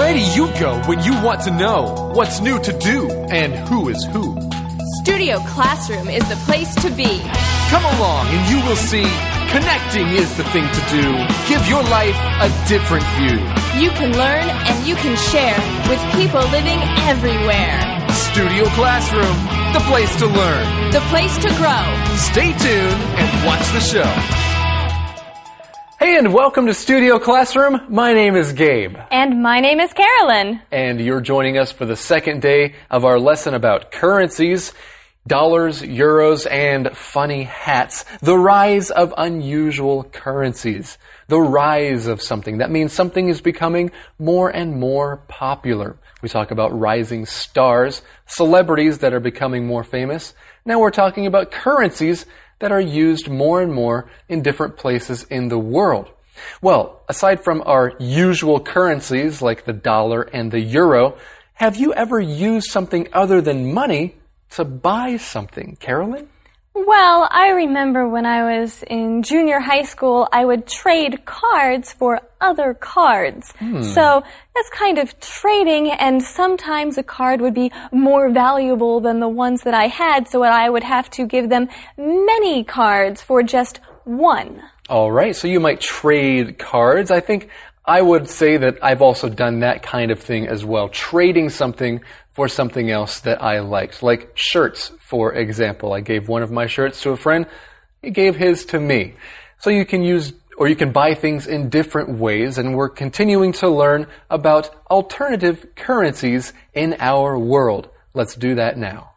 Where do you go when you want to know what's new to do and who is who? Studio Classroom is the place to be. Come along and you will see connecting is the thing to do. Give your life a different view. You can learn and you can share with people living everywhere. Studio Classroom, the place to learn. The place to grow. Stay tuned and watch the show. Hey, and welcome to Studio Classroom. My name is Gabe. And my name is Carolyn. And you're joining us for the second day of our lesson about currencies, dollars, euros, and funny hats. The rise of unusual currencies. The rise of something. That means something is becoming more and more popular. We talk about rising stars, celebrities that are becoming more famous. Now we're talking about currencies that are used more and more in different places in the world. Well, aside from our usual currencies like the dollar and the euro, have you ever used something other than money to buy something, Carolyn? Well, I remember when I was in junior high school, I would trade cards for other cards. So that's kind of trading, and sometimes a card would be more valuable than the ones that I had, so I would have to give them many cards for just one. All right, so you might trade cards. I think I would say that I've also done that kind of thing as well, trading something for something else that I liked, like shirts, for example. I gave one of my shirts to a friend. He gave his to me. So you can use, or you can buy things in different ways, and we're continuing to learn about alternative currencies in our world. Let's do that now.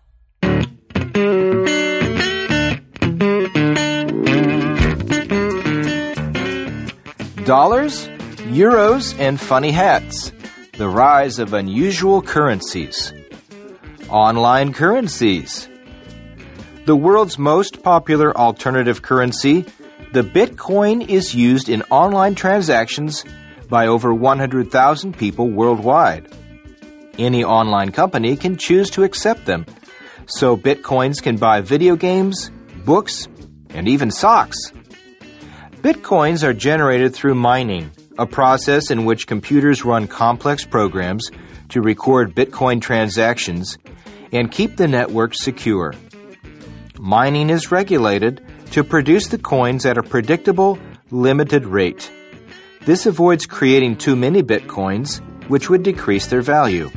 Dollars, euros, and funny hats. The rise of unusual currencies. Online currencies. The world's most popular alternative currency, the Bitcoin, is used in online transactions by over 100,000 people worldwide. Any online company can choose to accept them, so Bitcoins can buy video games, books, and even socks. Bitcoins are generated through mining, a process in which computers run complex programs to record Bitcoin transactions and keep the network secure. Mining is regulated to produce the coins at a predictable, limited rate. This avoids creating too many Bitcoins, which would decrease their value.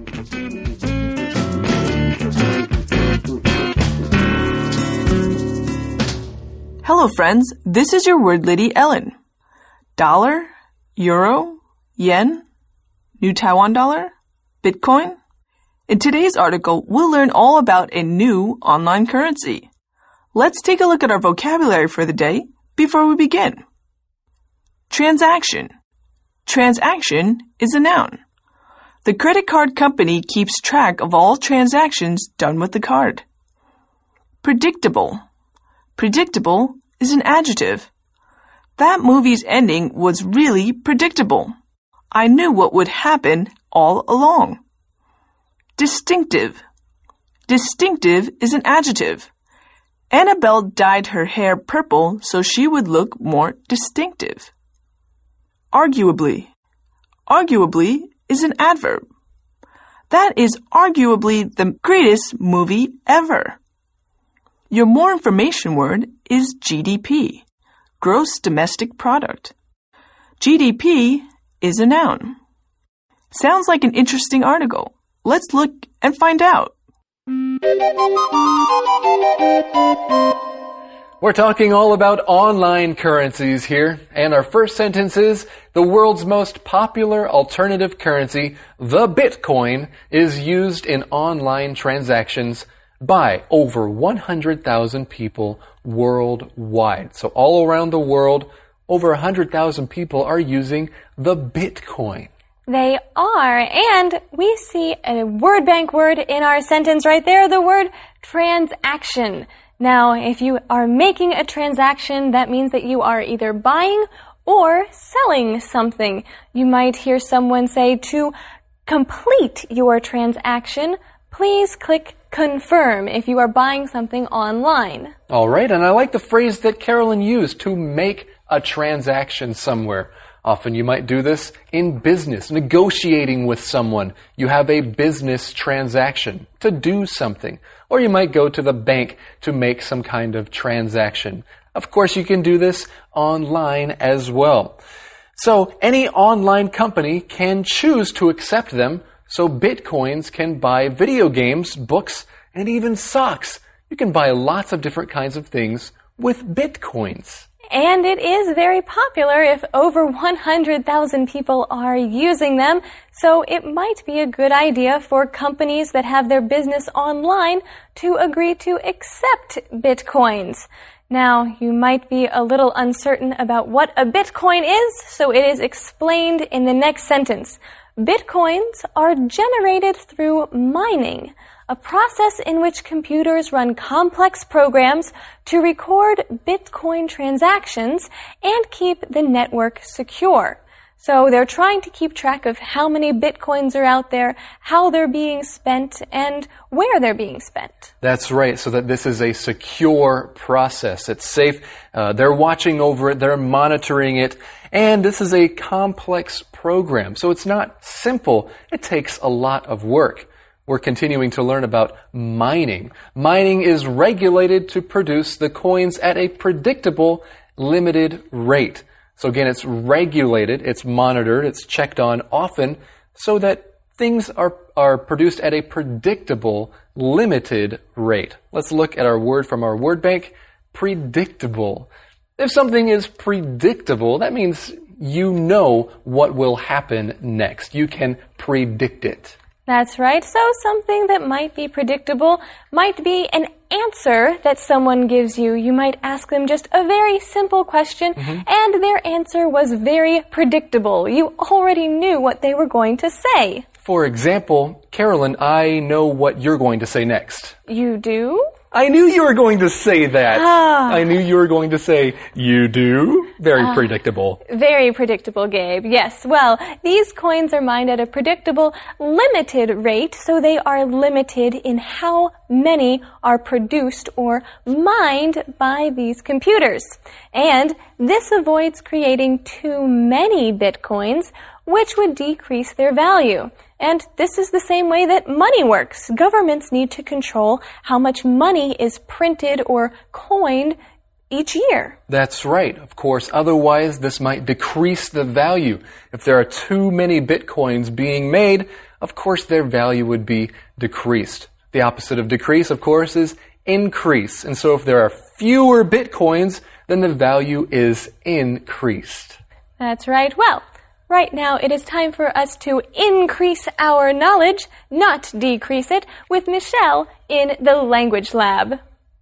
Hello friends, this is your word lady Ellen. Dollar, euro, yen, new Taiwan dollar, Bitcoin. In today's article, we'll learn all about a new online currency. Let's take a look at our vocabulary for the day before we begin. Transaction. Transaction is a noun. The credit card company keeps track of all transactions done with the card. Predictable. Predictable is an adjective. That movie's ending was really predictable. I knew what would happen all along. Distinctive. Distinctive is an adjective. Annabelle dyed her hair purple so she would look more distinctive. Arguably. Arguably is an adverb. That is arguably the greatest movie ever. Your more information word is GDP, Gross Domestic Product. GDP is a noun. Sounds like an interesting article. Let's look and find out. We're talking all about online currencies here, and our first sentence is, the world's most popular alternative currency, the Bitcoin, is used in online transactions by over 100,000 people worldwide. So all around the world, over 100,000 people are using the Bitcoin. They are, and we see a word bank word in our sentence right there, the word transaction. Now, if you are making a transaction, that means that you are either buying or selling something. You might hear someone say, to complete your transaction, please click confirm if you are buying something online. All right, and I like the phrase that Carolyn used, to make a transaction somewhere. Often you might do this in business, negotiating with someone. You have a business transaction to do something. Or you might go to the bank to make some kind of transaction. Of course, you can do this online as well. So any online company can choose to accept them, so Bitcoins can buy video games, books, and even socks. You can buy lots of different kinds of things with Bitcoins. And it is very popular if over 100,000 people are using them, so it might be a good idea for companies that have their business online to agree to accept Bitcoins. Now, you might be a little uncertain about what a Bitcoin is, so it is explained in the next sentence. Bitcoins are generated through mining, a process in which computers run complex programs to record Bitcoin transactions and keep the network secure. So they're trying to keep track of how many Bitcoins are out there, how they're being spent, and where they're being spent. That's right, so that this is a secure process. It's safe. They're watching over it. They're monitoring it. And this is a complex program, so it's not simple. It takes a lot of work. We're continuing to learn about mining. Mining is regulated to produce the coins at a predictable, limited rate. So again, it's regulated, it's monitored, it's checked on often so that things are produced at a predictable, limited rate. Let's look at our word from our word bank, predictable. If something is predictable, that means you know what will happen next. You can predict it. That's right. So something that might be predictable might be an answer that someone gives you. You might ask them just a very simple question, and their answer was very predictable. You already knew what they were going to say. For example, Carolyn, I know what you're going to say next. You do? I knew you were going to say that. I knew you were going to say, you do? Very predictable. Very predictable, Gabe. Yes. Well, these coins are mined at a predictable, limited rate, so they are limited in how many are produced or mined by these computers. And this avoids creating too many Bitcoins, which would decrease their value. And this is the same way that money works. Governments need to control how much money is printed or coined each year. That's right. Of course, otherwise this might decrease the value. If there are too many Bitcoins being made, of course their value would be decreased. The opposite of decrease, of course, is increase. And so if there are fewer Bitcoins, then the value is increased. That's right. Well, right now, it is time for us to increase our knowledge, not decrease it, with Michelle in the Language Lab.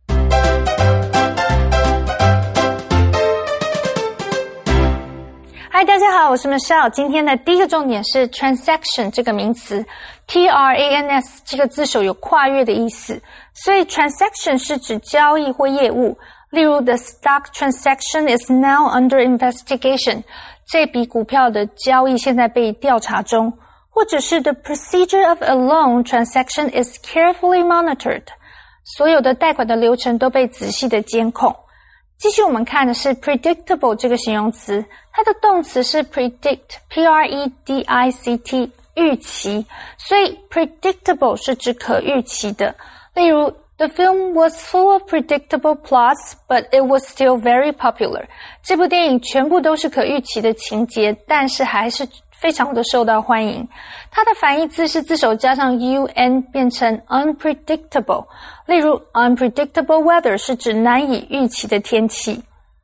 Hi， 大家好，我是 Michelle。今天的第一个重点是 transaction 这个名词 ，T-R-A-N-S 这个字首有跨越的意思，所以 transaction 是指交易或业务。例如 ，the stock transaction is now under investigation。这笔股票的交易现在被调查中，或者是 the procedure of a loan transaction is carefully monitored。所有的贷款的流程都被仔细的监控。继续我们看的是 predictable 这个形容词，它的动词是 predict，P-R-E-D-I-C-T， 预期，所以 predictable 是指可预期的。例如The film was full of predictable plots, but it was still very popular. 这部电影全部都是可预期的情节，但是还是非常的受到欢迎。它的反义字是字首加上 un 变成 unpredictable。例如 unpredictable weather 是指难以预期的天气。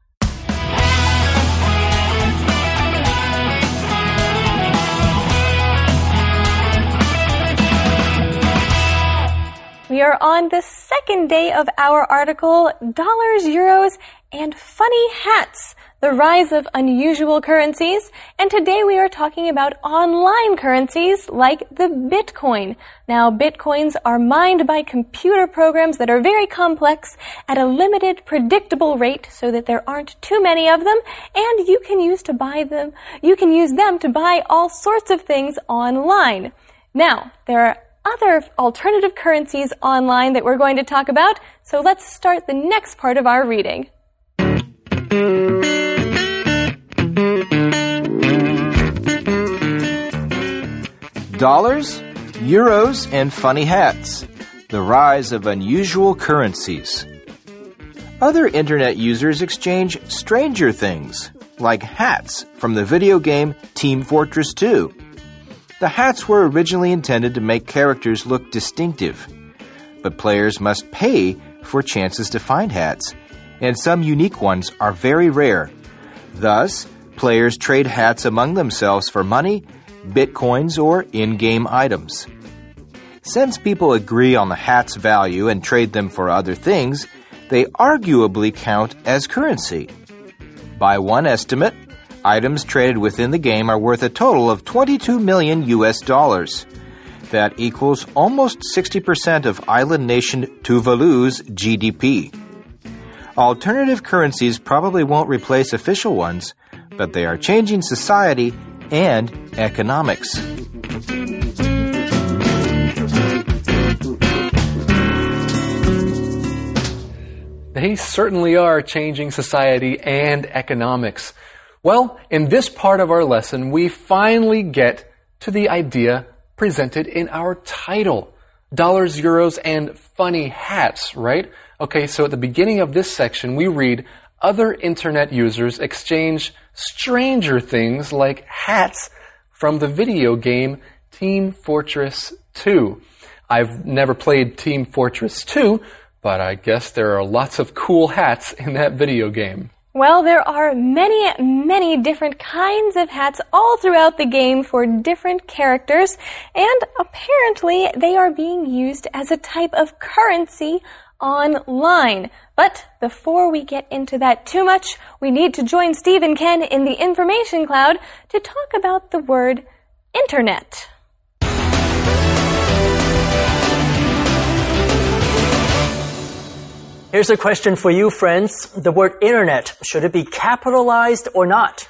We are on the second day of our article, Dollars, Euros, and Funny Hats, the Rise of Unusual Currencies. And today we are talking about online currencies like the Bitcoin. Now, Bitcoins are mined by computer programs that are very complex at a limited, predictable rate so that there aren't too many of them, and you can use them to buy all sorts of things online. Now, there are other alternative currencies online that we're going to talk about, so let's start the next part of our reading. Dollars, euros, and funny hats. The rise of unusual currencies. Other internet users exchange stranger things, like hats from the video game Team Fortress 2. The hats were originally intended to make characters look distinctive, but players must pay for chances to find hats, and some unique ones are very rare. Thus, players trade hats among themselves for money, bitcoins, or in-game items. Since people agree on the hat's value and trade them for other things, they arguably count as currency. By one estimate, items traded within the game are worth a total of $22 million. That equals almost 60% of island nation Tuvalu's GDP. Alternative currencies probably won't replace official ones, but they are changing society and economics. They certainly are changing society and economics. Well, in this part of our lesson, we finally get to the idea presented in our title. Dollars, euros, and funny hats, right? Okay, so at the beginning of this section, we read, other internet users exchange stranger things like hats from the video game Team Fortress 2. I've never played Team Fortress 2, but I guess there are lots of cool hats in that video game. Well, there are many different kinds of hats all throughout the game for different characters, and apparently they are being used as a type of currency online. But before we get into that too much, we need to join Steve and Ken in the information cloud to talk about the word internet. Here's a question for you, friends. The word internet, should it be capitalized or not?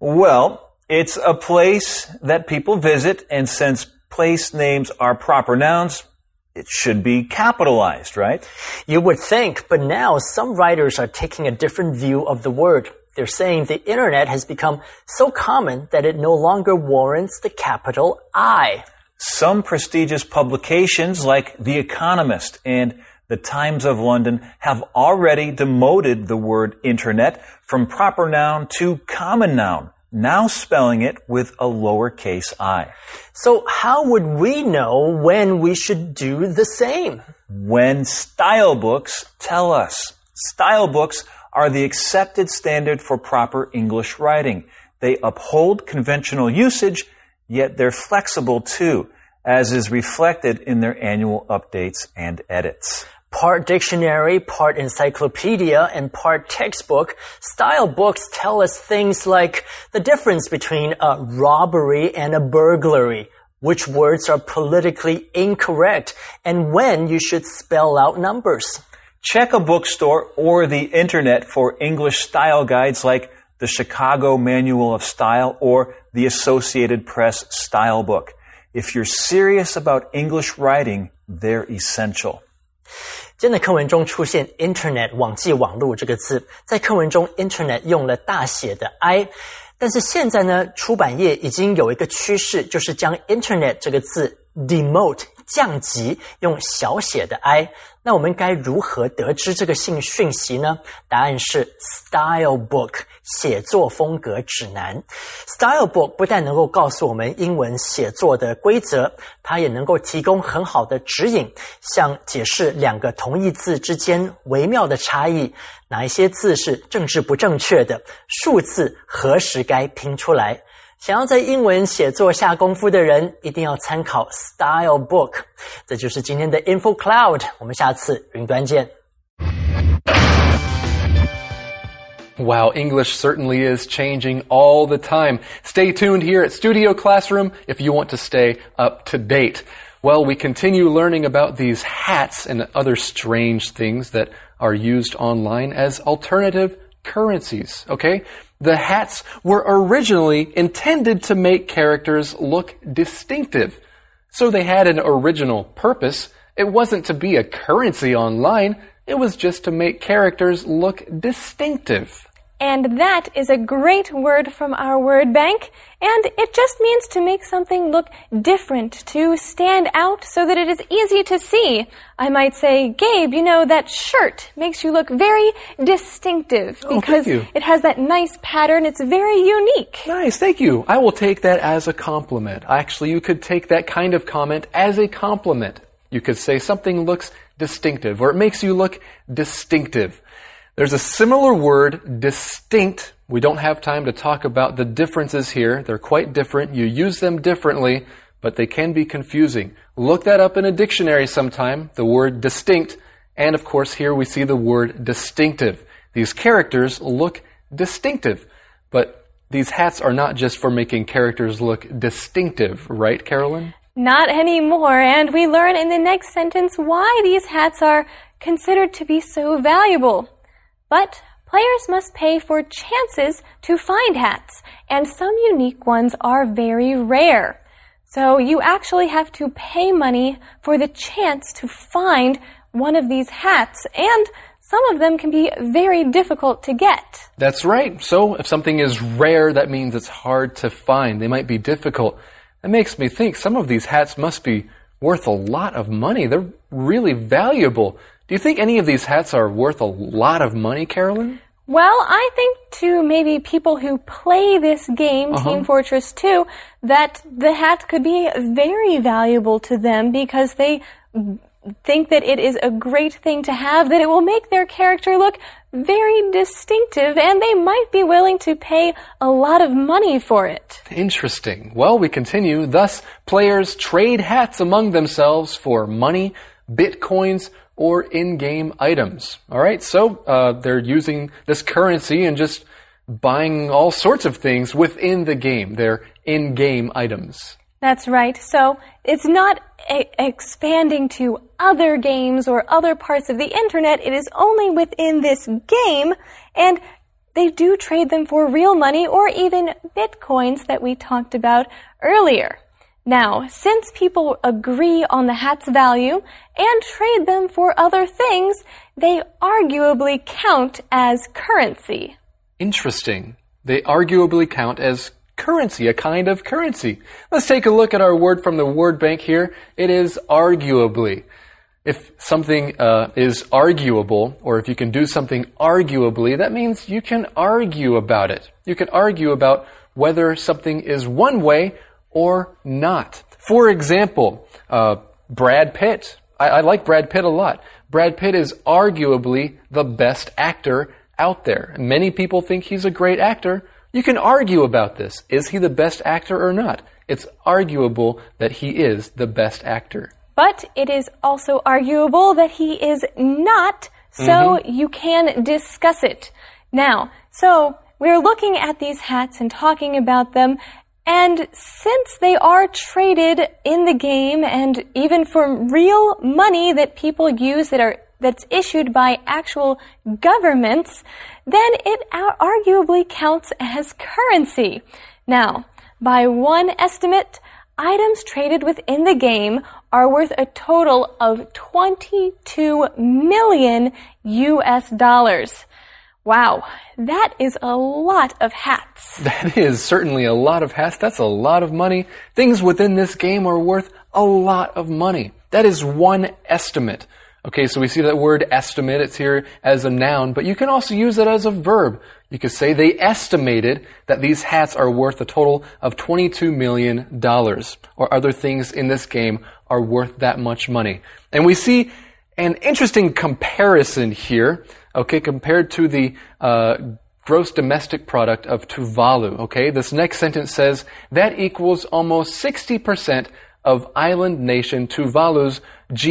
Well, it's a place that people visit, and since place names are proper nouns, it should be capitalized, right? You would think, but now some writers are taking a different view of the word. They're saying the internet has become so common that it no longer warrants the capital I. Some prestigious publications like The Economist and The Times of London have already demoted the word internet from proper noun to common noun, now spelling it with a lowercase I. So how would we know when we should do the same? When style books tell us. Style books are the accepted standard for proper English writing. They uphold conventional usage, yet they're flexible too, as is reflected in their annual updates and edits. Part dictionary, part encyclopedia, and part textbook, style books tell us things like the difference between a robbery and a burglary, which words are politically incorrect, and when you should spell out numbers. Check a bookstore or the internet for English style guides like the Chicago Manual of Style or the Associated Press Style Book. If you're serious about English writing, they're essential. 今天的课文中出现 internet 网际网络这个字，在课文中 internet 用了大写的 I， 但是现在呢，出版业已经有一个趋势，就是将 internet 这个字 demote 降级，用小写的 I。那我们该如何得知这个讯息呢？答案是 Style Book 写作风格指南。Style Book 不但能够告诉我们英文写作的规则，它也能够提供很好的指引，像解释两个同义字之间微妙的差异，哪一些字是政治不正确的，数字何时该拼出来。想要在英文写作下功夫的人，一定要参考 Style Book。这就是今天的 Info Cloud， 我们下次云端见。 Wow, English certainly is changing all the time. Stay tuned here at Studio Classroom if you want to stay up to date. Well, we continue learning about these hats and other strange things that are used online as alternative currencies, okay? The hats were originally intended to make characters look distinctive. So they had an original purpose. It wasn't to be a currency online. It was just to make characters look distinctive. And that is a great word from our word bank, and it just means to make something look different, to stand out so that it is easy to see. I might say, Gabe, you know, that shirt makes you look very distinctive because it has that nice pattern. It's very unique. Nice, thank you. I will take that as a compliment. Actually, you could take that kind of comment as a compliment. You could say something looks distinctive, or it makes you look distinctive. There's a similar word, distinct. We don't have time to talk about the differences here. They're quite different. You use them differently, but they can be confusing. Look that up in a dictionary sometime, the word distinct. And of course, here we see the word distinctive. These characters look distinctive, but these hats are not just for making characters look distinctive, right, Carolyn? Not anymore, and we learn in the next sentence why these hats are considered to be so valuable. But players must pay for chances to find hats, and some unique ones are very rare. So you actually have to pay money for the chance to find one of these hats, and some of them can be very difficult to get. That's right. So if something is rare, that means it's hard to find. They might be difficult. That makes me think some of these hats must be worth a lot of money. They're really valuable. Do you think any of these hats are worth a lot of money, Carolyn? Well, I think to maybe people who play this game, Team Fortress 2, that the hat could be very valuable to them because they think that it is a great thing to have, that it will make their character look very distinctive, and they might be willing to pay a lot of money for it. Interesting. Well, we continue. Thus, players trade hats among themselves for money, bitcoins, or in-game items. All right, so they're using this currency and just buying all sorts of things within the game. They're in-game items. That's right. So it's not expanding to other games or other parts of the internet. It is only within this game, and they do trade them for real money or even bitcoins that we talked about earlier. Now, since people agree on the hat's value and trade them for other things, they arguably count as currency. Interesting. They arguably count as currency, a kind of currency. Let's take a look at our word from the word bank here. It is arguably. If something is arguable, or if you can do something arguably, that means you can argue about it. You can argue about whether something is one way or not. For example, Brad Pitt. I like Brad Pitt a lot. Brad Pitt is arguably the best actor out there. Many people think he's a great actor. You can argue about this. Is he the best actor or not? It's arguable that he is the best actor. But it is also arguable that he is not, so you can discuss it. Now, so we're looking at these hats and talking about them, and since they are traded in the game and even for real money that people use that's issued by actual governments, then it arguably counts as currency. Now, by one estimate, items traded within the game are worth a total of 22 million US dollars. Wow, that is a lot of hats. That is certainly a lot of hats. That's a lot of money. Things within this game are worth a lot of money. That is one estimate. Okay, so we see that word estimate. It's here as a noun, but you can also use it as a verb. You could say they estimated that these hats are worth a total of $22 million, or other things in this game are worth that much money. And we see an interesting comparison here, okay, compared to the gross domestic product of Tuvalu, okay? This next sentence says, that equals almost 60% of island nation Tuvalu's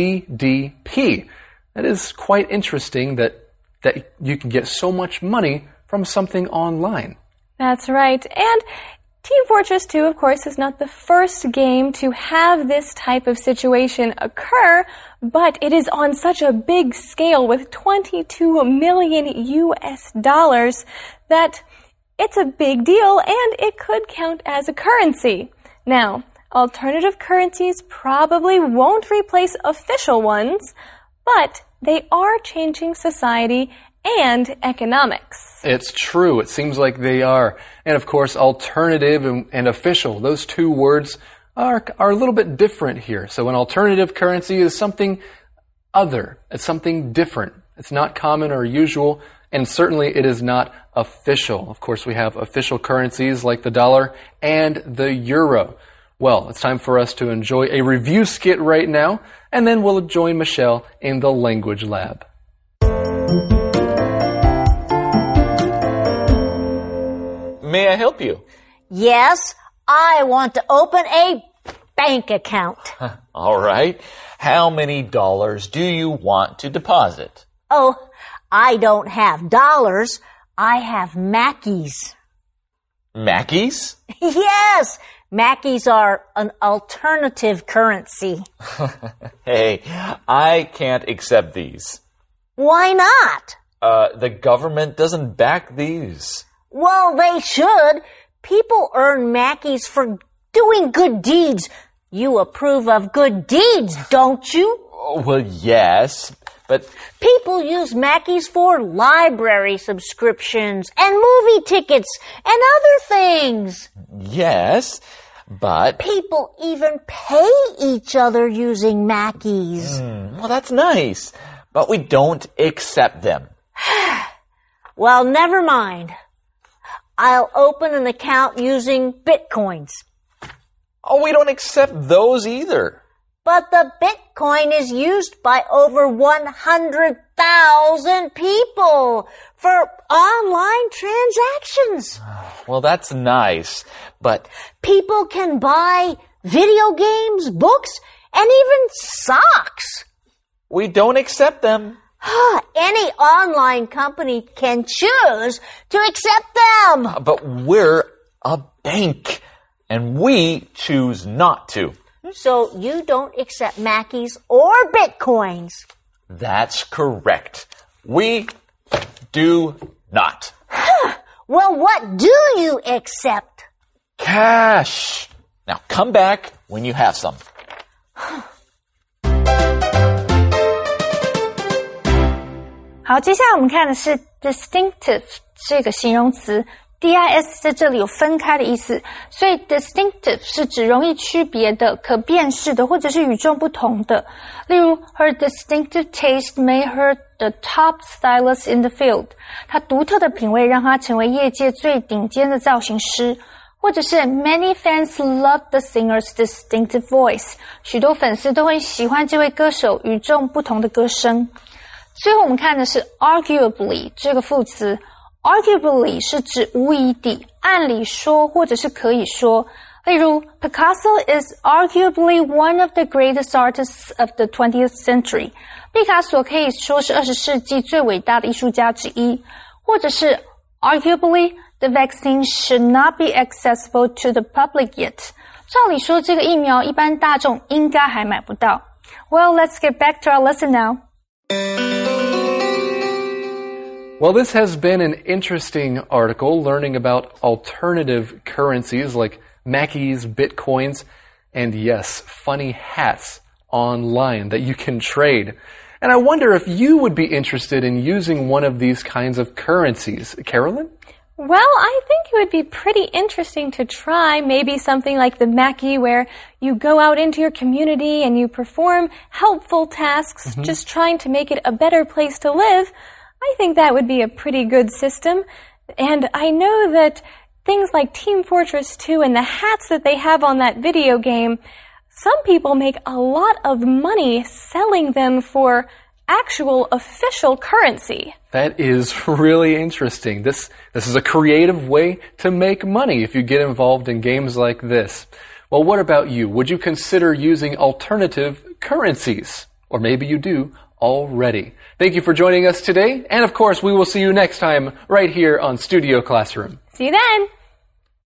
GDP. That is quite interesting that you can get so much money from something online. That's right. And Team Fortress 2, of course, is not the first game to have this type of situation occur, but it is on such a big scale with 22 million US dollars that it's a big deal and it could count as a currency. Now, alternative currencies probably won't replace official ones, but they are changing society and economics. It's true. It seems like they are. And of course, alternative and official, those two words are a little bit different here. So an alternative currency is something other. It's something different. It's not common or usual, and certainly it is not official. Of course, we have official currencies like the dollar and the euro. Well, it's time for us to enjoy a review skit right now, and then we'll join Michelle in the language lab. May I help you? Yes, I want to open a bank account. All right. How many dollars do you want to deposit? Oh, I don't have dollars. I have Mackies. Mackies? Yes, Mackies are an alternative currency. Hey, I can't accept these. Why not? The government doesn't back these. Well, they should. People earn Mackies for doing good deeds. You approve of good deeds, don't you? Well, yes, but... People use Mackies for library subscriptions and movie tickets and other things. Yes, but... People even pay each other using Mackies. Well, that's nice, but we don't accept them. Well, never mind. I'll open an account using Bitcoins. Oh, we don't accept those either. But the Bitcoin is used by over 100,000 people for online transactions. Well, that's nice, but... People can buy video games, books, and even socks. We don't accept them. Any online company can choose to accept them. But we're a bank, and we choose not to. So you don't accept Mackies or Bitcoins. That's correct. We do not. Well, what do you accept? Cash. Now come back when you have some. 好，接下来我们看的是 distinctive 这个形容词 ，dis 在这里有分开的意思，所以 distinctive 是指容易区别的、可辨识的，或者是与众不同的。例如 ，her distinctive taste made her the top stylist in the field。她独特的品味让她成为业界最顶尖的造型师。或者是 many fans love the singer's distinctive voice。许多粉丝都会喜欢这位歌手与众不同的歌声。最后我们看的是 arguably 这个副词 arguably 是指无疑地、按理说或者是可以说。例如 Picasso is arguably one of the greatest artists of the 20th century。毕卡索可以说是20世纪最伟大的艺术家之一。或者是 arguably the vaccine should not be accessible to the public yet。照理说这个疫苗一般大众应该还买不到。Well, let's get back to our lesson now. Well, this has been an interesting article learning about alternative currencies like Mackies, Bitcoins, and yes, funny hats online that you can trade. And I wonder if you would be interested in using one of these kinds of currencies. Carolyn? Well, I think it would be pretty interesting to try maybe something like the Mackie where you go out into your community and you perform helpful tasks, just trying to make it a better place to live. I think that would be a pretty good system. And I know that things like Team Fortress 2 and the hats that they have on that video game, some people make a lot of money selling them for actual official currency. That is really interesting. This is a creative way to make money if you get involved in games like this. Well, what about you? Would you consider using alternative currencies? Or maybe you do already. Thank you for joining us today. And of course, we will see you next time right here on Studio Classroom. See you then!